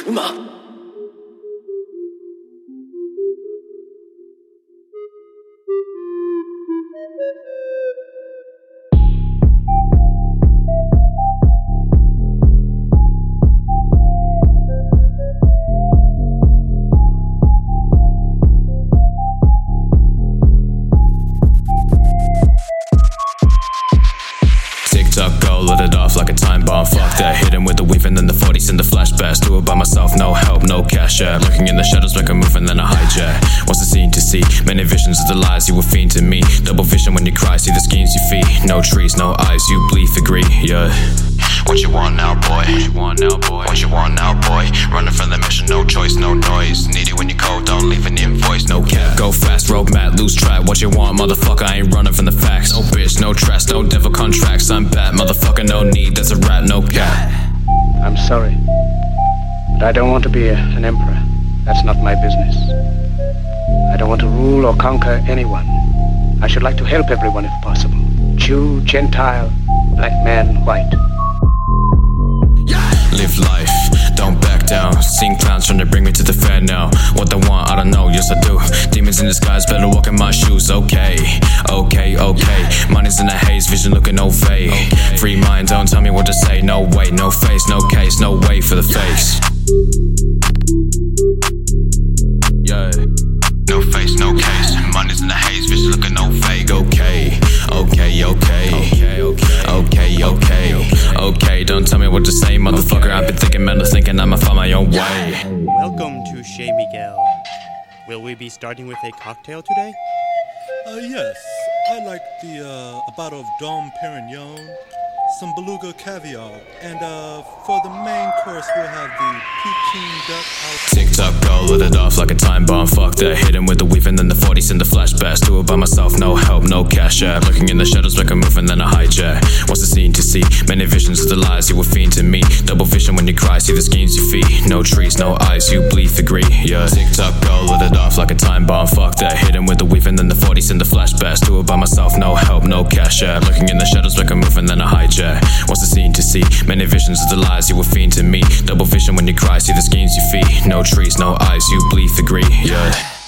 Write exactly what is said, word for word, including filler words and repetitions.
馬。 Tick-tock, go, let it off like a time bomb. Fuck that, hit him with the weave and then the forties and the flashbacks. Do it by myself, no help, no cash out. Looking in the shadows, make a move and then a hijack. What's the scene to see? Many visions of the lies you were fiend to me. Double vision when you cry, see the schemes you feed. No trees, no eyes, you bleed for greed, yeah. What you want now, boy? What you want now, boy? What you want now, boy? Running from the mission, no choice, no noise. Need it when you cold, don't leave an invoice, no cap. Go fast, road mad, lose track. What you want, motherfucker? I ain't running from the facts. No bitch, no trust, no devil contracts. I'm bad, motherfucker, no need. That's a rat, no cap. I'm sorry, but I don't want to be a, an emperor. That's not my business. I don't want to rule or conquer anyone. I should like to help everyone if possible. Jew, Gentile, black man, white. Live life, don't back down. Seeing clowns trying to bring me to the fair now. What they want, I don't know, yes I do. Demons in disguise, better walk in my shoes. Okay, okay, okay. Money's in the haze, vision looking no fade. Free mind, don't tell me what to say. No way, no face, no case, no way for the face. Yeah. No face, no case. Money's in the haze, vision looking no fake. Okay, okay, okay, okay, okay, okay, okay. Don't tell me what to say, motherfucker. I've been thinking, man, thinking I'ma find my own way. Welcome to Chez Miguel. Will we be starting with a cocktail today? Uh, yes. I like the, uh, a bottle of Dom Perignon, some beluga caviar, and, uh, for the main course we'll have the Peking duck out. Tick-tock, go, let it off like a time bomb. Fuck that, hit him with the weave and then the forties and the flashbacks. Do it by myself, no help, no cash out. Looking in the shadows, make a move and then a hijack. What's the scene to see? Many visions of the lies you were fiend to me. Double vision when you cry, see the schemes you feed. No trees, no eyes, you bleed for greed, yeah. Tick-tock, go, let it off like a time bomb. Fuck that, hit him with the weave and then the forties and the flashbacks. Do it by myself, no help, no cash out. Looking in the shadows, make a move and then a hijack. What's the scene to see? Many visions of the lies you were fiend to me. Double vision when you cry, see the schemes you feed. No trees, no eyes, you bleed for greed, yeah.